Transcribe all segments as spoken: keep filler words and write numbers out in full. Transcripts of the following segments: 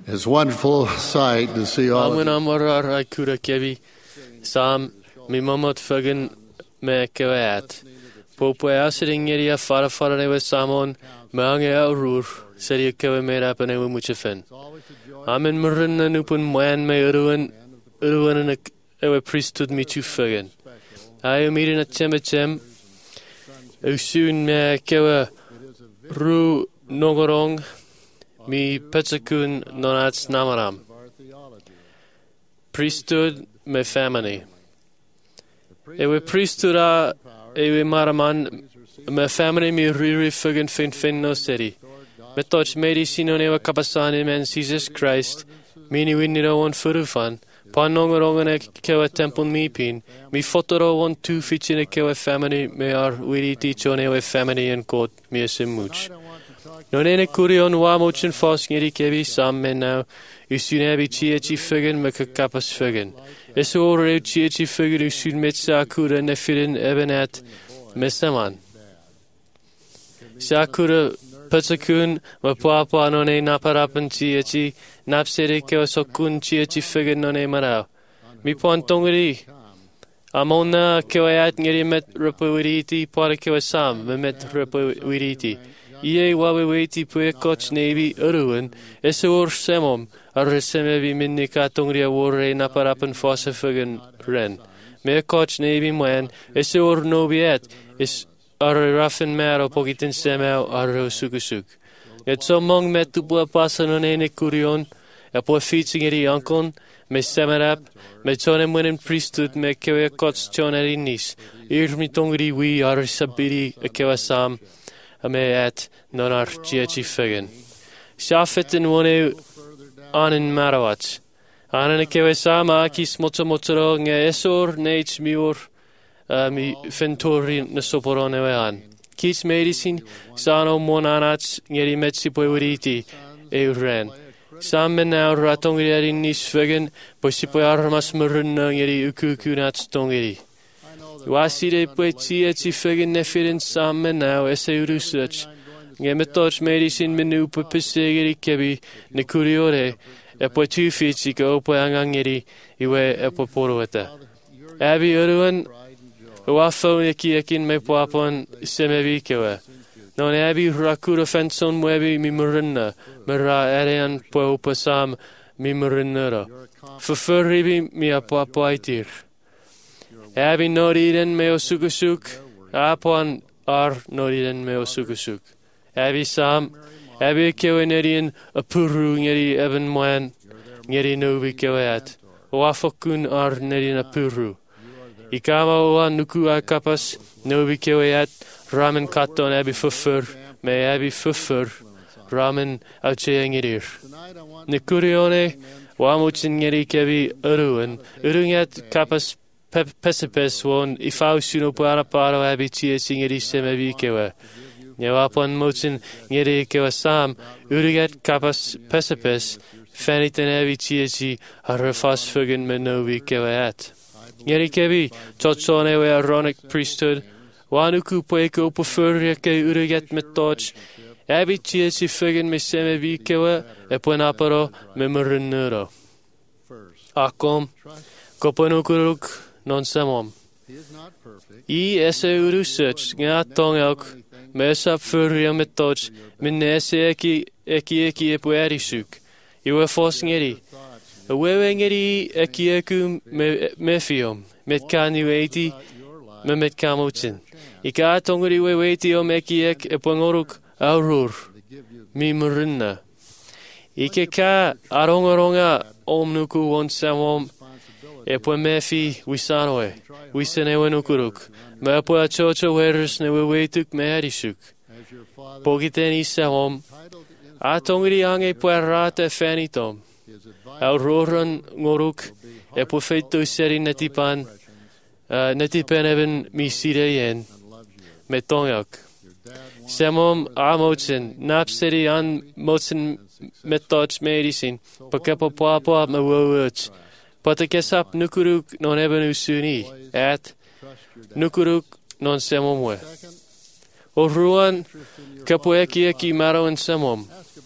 It's a wonderful sight to see all of Amun you. amor ar ai cura kebi. Sam mi momot fagan me kewaat. Popo asering yeri a fara fara ne was samon mange a rur. Seri kewe me rap ne muche fen. Amen murren na nupun moan me uruan uruan en ewe priesthood mi tu fagan. Ayo mirin a cheme chem. Usun me kewe ru nogorong. Mi petzakun nonats namaram. Priesthood me family. Ewe priesthood a ewe maraman me family mi riri fugan fin fin no city. Me toch medi sinon ewe kapasani men Jesus Christ. Mini winni on furufan. Pan nongorongan e kewe temple mi pin. Mi fotoro on tu fichin e kewe family me ar wiri tichon ewe family en kot mi esemuch. Non ene kurion wa mochen fos ngeri kebi sam men now. Usun ebi chi echi fugan me kapas fugan. Eso ore chi echi fugan usun metsa kura nefirin ebenet mesaman. Sakura Patsakun, ma papa non e naparapan chi echi, napsere ke sokun chi echi fugan non e marao. Mi pontongri. Amona kewaat ngeri met rapawiriti para kewa sam, me met rapawiriti. Ie wawe weti pue koch nebi uruan, eso or semom, arresemebi minni katongri awore naparapan fosa fugan ren. Me koch nebi mwen, eso or nobiet, is arre raffen mero pogitin semel arro sukusuk. Et so mong met tu pua pasan on ene kurion, e pua fietsing eri ankon, me semerap, me tone mwenen priesthood me kewe koch chon eri nis. Ir mi tongri wi arre sabiri e kewa sam, a me et non ar giaci fugan. Shafet in one anin marawat. Anan e kewe sam akis moto motoro nge esor neich miur mi fentori na soporon ewe an. Kits medicine sano monanats ngeri metsi poeuriti e ren. Sam men now ratongri erin nis fugan, posipo armas murrunna ngeri ukuku nats tongeri. Wasire poeti eti fugan nefirin sam men now ese urusach. Nge metoch medicine menu pupesegeri kebi ne kuriore e poetu fitsi ko po angangeri iwe e poporoeta. Abi uruan wafo neki ekin me poapon semevi kewe. Non abi rakura fenson webi mi murunna, mera erean po pasam mi murunnera. Fufuribi mi apoapaitir. Abi noriden me osukusuk, apon ar noriden me osukusuk. Abi sam, abi kewe nerien apuru ngeri eben moen, ngeri nobi keweat. Wafokun ar nerien apuru. Ikama oa nuku a kapas, nobi keweat, ramen katon abi fufur, me abi fufur, ramen auche ngerir. Nikurione, wamuchin ngeri kebi uruan, urungat kapas pesipes won ifau suno para paro abi chie singeri semebi kewe. Nyawapon mochin ngeri kewa sam, urugat kapas pesipes, faniten abi chie chi, harrafas fugan me nobi keweat. Ngeri kebi, totson ewe Aaronic priesthood, wanuku poeko pofuria ke urugat met toch, abi chie chi fugan me semebi kewe, e ponaparo me murunuro. Akom, koponukuruk, non samom. I ese urusach, nga tongelk, mesa furia met toch, minese eki eki eki epuerisuk. Iwe fos ngeri. Wewe ngeri eki eku me mefium, met kanu eti, me met kamochin. Ika tongeri we eti om eki ek epongoruk aurur, mi murunna. Ike ka arongaronga om nuku won samom, epo mefi wisanoe, wisanewe nukuruk, me epo achocho weres ne we wetuk me arisuk. Pogiteni samom, a tongeri ange puerrate fanitom. Auroran ngoruk, epo feito seri netipan, netipan eben mi sireyen, metongak. Samom amotsen, napseri an motsen metoch medicine, pakepo papa me woouch. Patakesap nukuruk non eben usuni, at nukuruk non samomwe. O ruan, kapoeki eki maro en samom.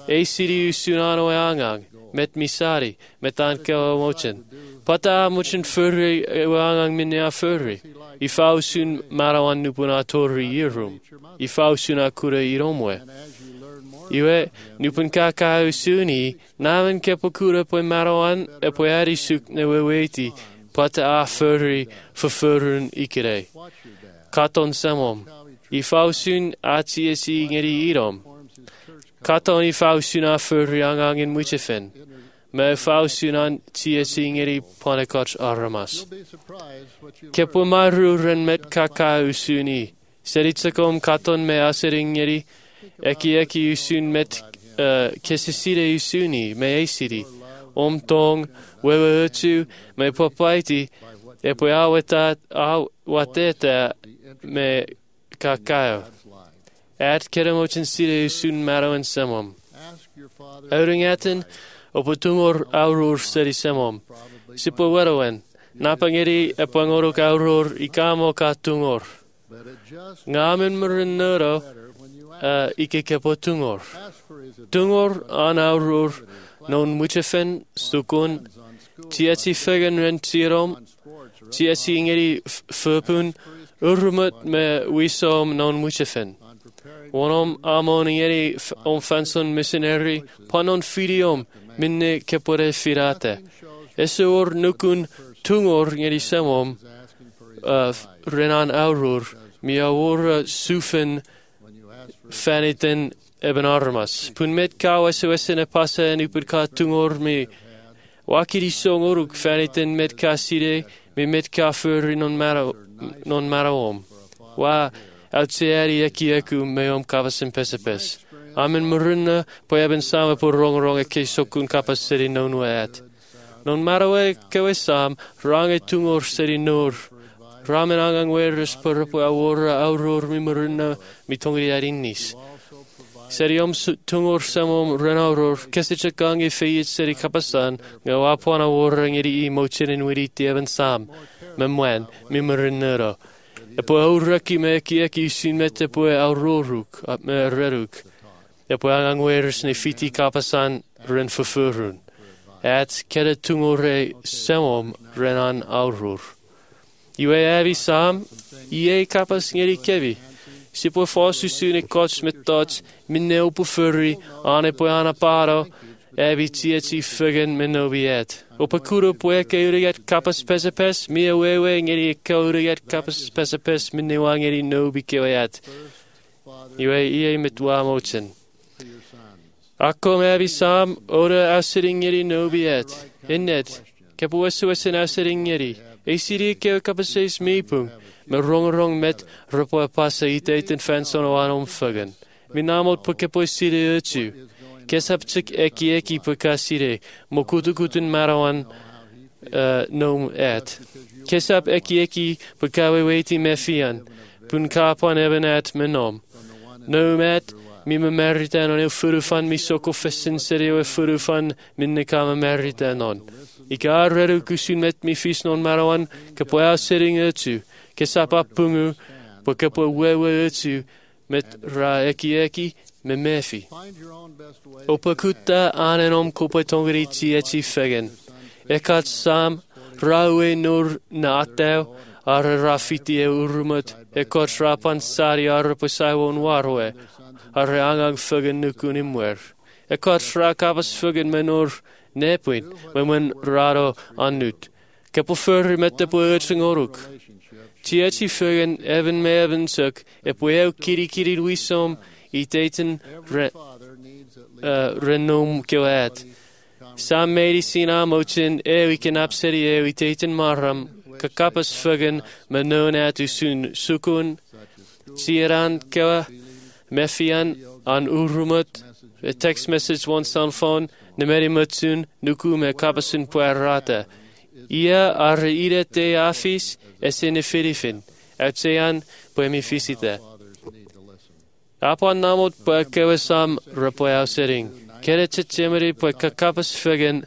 E siri usunano e angang, met misari, met ankel mochen. Pata mochen furri e angang minne a furri. I fausun marawan nupuna torri irum. I fausuna kura iromwe. Iwe nupun kaka usuni, namen kepokura po marawan e po ari suk ne weweti. Pata a furri verfurren ikere. Katon samom. I fausun ati esi ngeri irom. Katon i fausun a furri angang in muchefen. Me fausun an ti esi ngeri ponekoch aramas. Kepo maruren met kaka usuni. Seritsakom katon me asering ngeri. Eki eki usun met uh, kesesire usuni me esiri. Om tong wewe utu me popaiti. E poi aweta awateta me kakao. At keramochin sire usun maro en samom. Auringaten opotungor aurur seri samom. Sipo weroen. Napangeri e pangorok aurur ikamo katungor. Ngamen merin nero uh, ike kepo tungor. Tungor an aurur non muchefen stukun. Tiati fegen ren tirom. Tiati ingeri fupun. Urmut me wisom non muchefen. Wonom amon ingeri om fanson missionary. Panon fidiom minne kepore firate. Esur nukun tungor ingeri samom. Uh, renan aurur. Mi awura sufen faniten eben armas. Pun met ka wesene pasa en upur ka tungor mi wakiri songoruk faniten met ka sire mi met ka fur non maro non maroom. Wa outseari eki eku meom kavasen pesepes. Amen murunna po eben sama po rong rong eke sokun kapas seri non waat. Non maroe kewe sam range tungor seri nur. Ramen angang weres per po awora auror mi murunna mi tongri arinis. Seriom tungor samom renauror kesicha gangi feyit seri kapasan nga wapona awora ngiri i mocherin wiriti even sam. Memwen mi murunero. E po auraki me eki eki sin mete po auroruk at me reruk. E po angang weres ne fiti kapasan ren fufurun. At kere tungore samom renan auror. Iwe avi sam, ie kapas ngeri kevi. Si po fosu sune koch met tots, minne upo furri, ane po ana paro, avi tieti fugen minno biet. Opa kuro po eke uriget kapas pesepes, mia wewe ngeri eke uriget kapas pesepes, minne wa ngeri no bikeoyat. Iwe ie met wa mochen. Akko me avi sam, ora asiring ngeri no biet. Innet, kepo wesu wesen asiring ngeri. E siri ke kapaseis meepung. Me rong rong met rapo pasa ite fanson o anom fugen. Mi namot po kepo siri utu. Kesap chik eki eki po ka siri. Mo kutu kutun marawan uh, nom et. Kesap eki eki po ka weweti me fian. Pun kapan eben et me nom. Nom et mi me meritan on el furufan mi soko fesin siri o furufan minne kama meritan on. Ik arreru kusun met mi fis non marawan, kepo a sering etu, kesapa pungu, po kepo wewe etu, met ra eki eki, me mefi. Opa kutta anenom kopa tongrici eti fegen. Ekat sam, rawe nur na ateu, arre rafiti e urumut, ekot rapan sari arre posaiwon warwe, arre angang fegen nukun imwer. Ekot rakabas fegen menur, Nepuin, men men raro annut. Kepo furri met de poetsing oruk. Tieti fugen even me even suk, e poeu kiri kiri luisom, i teten re, uh, renom keoet. Sam medicina mochin, e ken apseri e i teten maram, kakapas fugen, men non atu sun sukun, tiran kewa, mefian, an urumut, a text message once on phone, Nemeri mutsun nuku me kapasun puerrata. Ia arre ire te afis esene firifin. Outsean poemi fisite. Apon namot po kewesam rapoyau sering. Kere chichemeri po kakapas fegen.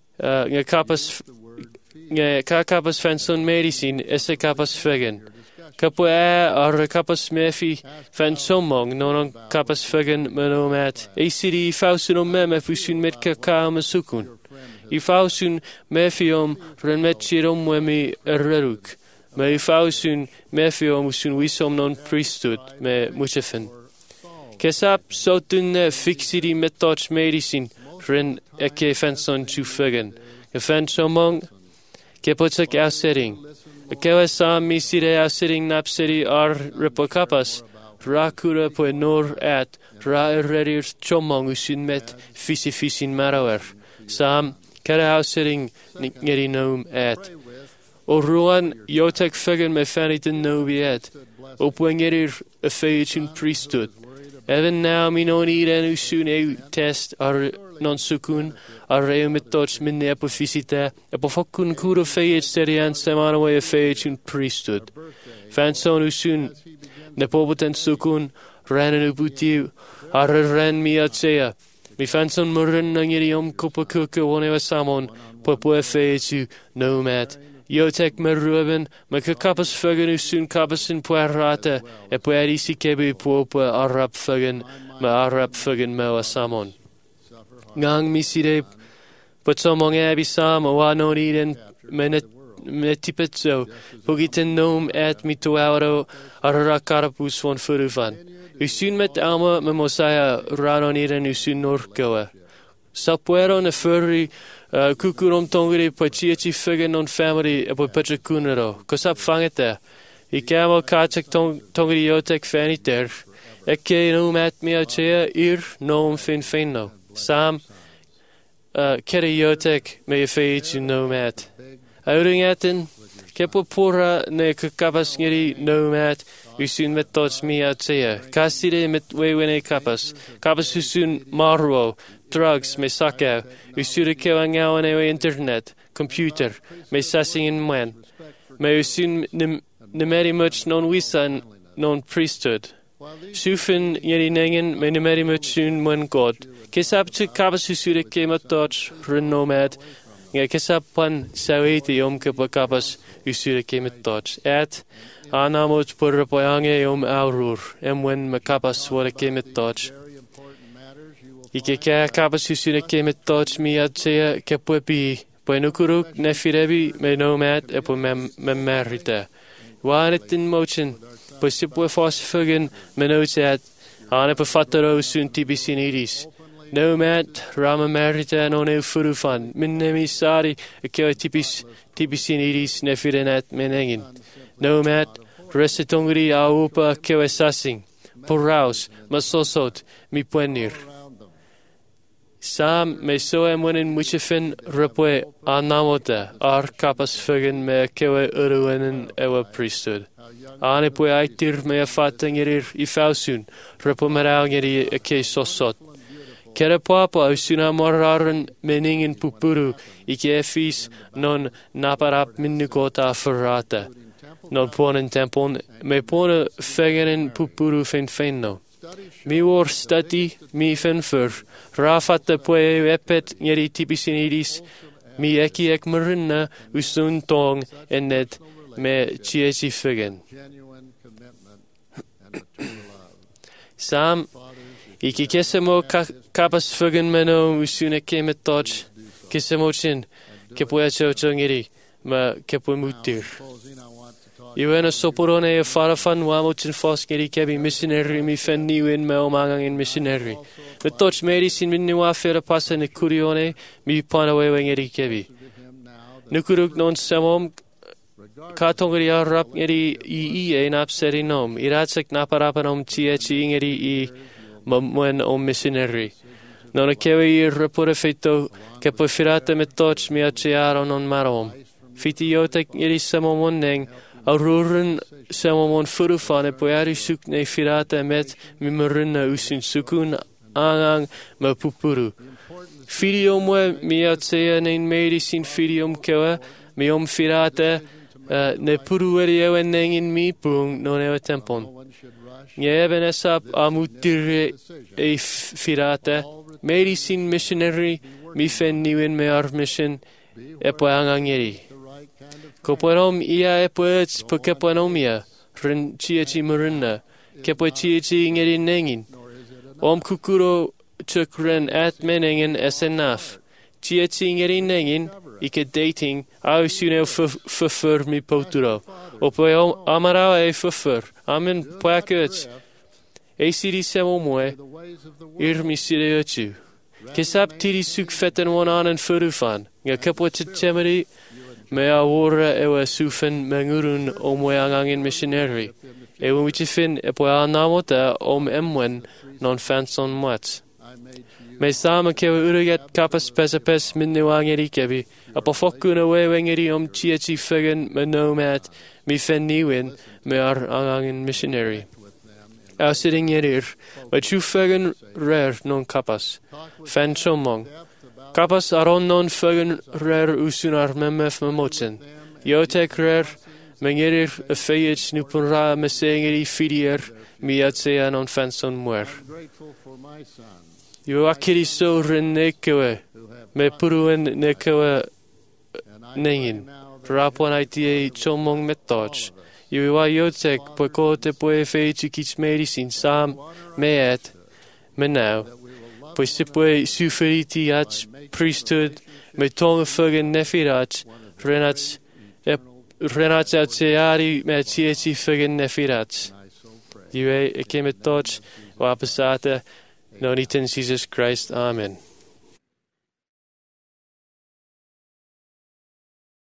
Nge kapas nge kakapas fanson medicine esse kapas fegen. Kapwa ar kapas mefi fan somong non kapas fagan manomat. Eisiri fausun om me mefusun met kakam sukun. I fausun mefiom renmetchirom wemi erreruk. Me fausun mefiom usun wisom non priesthood me muchefen. Kesap sotun fixiri metoch medicine ren eke fanson chu fagan. Gefan somong kepotak ausering. Kewa sam misire ausering napseri ar repokapas. Rakura po nor at ra errerir chomong usun met fisi fisin marawer. Sam kera ausering ngeri noom at. O ruan yotek fagan me fanitin no biet. Opwengerir a feitun priesthood. Even now mi non iren usun eu test ar non sukun ar reu metoch minne epofisita epofokun kuro feit serian semanawe a feitun priesthood. Fanson usun nepoboten sukun ranen ubutiu ar ren mi atsea. Mi fanson murren nangirium kupakuka wonewa samon popo a feitu nomad. Yotek me ruben, me kapas fagan usun kapasin puerrata, e puerisi kebu popa arab fagan, me arab fagan me samon. Ngang miside, but somong abi sam, wa non iden, me tipetso, pogiten nom et mituaro, arakarapus von furufan. Usun met alma me mosaya radon iden usun norkoa. Sapuero ne furri, Uh, kukurom tongri po chiachi figan non family e po petrakunero. Kosap fangete. I kamo kachak tong tongri yotek faniter. Eke no mat mi achea ir nom fin finno. Sam uh, kere yotek me feit no mat. Auring atin kepo pora ne kapas ngiri no mat. Usun met tots mi achea. Kasire met wewene kapas. Kapas usun marwo. Drugs, me sakau, usura kewangau anewe internet, computer, me sassing in mwen. Me usun nemeri much non wisan non priesthood. Sufin yeri nengen me nemeri much un mwen God. Kesap tu kabas usura kema toch renomad. Nga kesap pan saweti om kepa kabas usura kema toch. Et anamot purra poyange om aurur. Emwen me kabas wara kema toch. Ike kaya kabas usuna kemet toch mi atsea kepuepi, poenukuruk nefirebi me nomad epo mem merita. Wanetin mochen, posipwe fosfugen me notat, ane pafataro sun tibisinidis. Nomad rama merita non eu furufan, minnemi sari ekeo tipis tibisinidis nefirenet menengin. Nomad resitongri aupa keo sassing, poraus, masosot, mi puenir. Sam me soe munin muchefin rupwe anamota ar kapas fugen me kewe uruenen ewa priesthood. Ane pwe aitir me a fatangirir I fausun rupo meralgiri a ke sosot. Kere papa usuna moraren meningin pupuru ike efis non naparap minnukota ferrata. Non ponen tempon me pone fegenin pupuru fin fenno. Mi war stati mi fenfur, rafata poe epet ngeri tibisinidis, mi eki ek marinna usun tong enet me chiesi figen. Sam, iki kesemo kapas figen meno usune kemet toch, kesemo chin, kepoe chocho ngeri, ma kepoe mutir. Iwena soporone e farafan wamochin foskeri kebi missionary mi fenni win me omangang in missionary. Me toch medicine min niwa fera pasa ne kurione mi panawe wengeri kebi. Nukuruk non samom katongri arap ngeri I I e napseri nom. Iratsek naparapanom chiechi ngeri I mamwen om missionary. Non kewi I repore feito kepo firata me toch mi achiaro non marom. Fiti yotek ngeri samom neng. Aruren samamon furufan e poeri suk ne firata met mi marina usun sukun angang ma pupuru. Fidium we mi atsea nein medicine fidium kewa mi om firata ne purueri ewen nengin mi pung non ewe tempon. Ngeben esap amutire e firata medicine missionary mi fen niwen me ar mission e po angang eri. Koponom ia e poets pokeponomia, rin chia chi marina, kepo chia chi ngeri nengin. Om kukuro chuk rin at meningen es enough. Chia chi ngeri nengin, ike dating, au suneo fufur mi poturo. Opo amarao e fufur, amen poakut. E siri semo moe, ir mi sire ochu. Kesap tiri suk fetten wan an en furufan, nga kapwa tchamari, me awora ewa sufen mangurun omwe angangin missionary. Ewa wichifin epoa namota om emwen non fanson mwat. Me sama kewa urugat kapas pesapes minne wangeri kebi, apo fokuna we wengeri om chiachi figan me nomad, mi fen niwin, me ar angangin missionary. Au sitting yerir, ma chu figan rare non kapas, fen chomong. Kapas aron non figan rare usunar memef memotsen. Yotek rare, mengerir a feyet snoepen ra me sengeri fidier, mi atsea non fanson muer. Yo akiri so rin nekewe, me puruen nekewe nengin, rapwan idea chomong metoj. Yo wa yotek po te po e fe chikich medicine sam meet me now. Po sipwe suferiti ach priesthood me tonga fugen nefirach renats renats atseari me tieti fugen nefirach. Yo e kemetoj wa pasata. No, niet in Jesus Christ. Amen.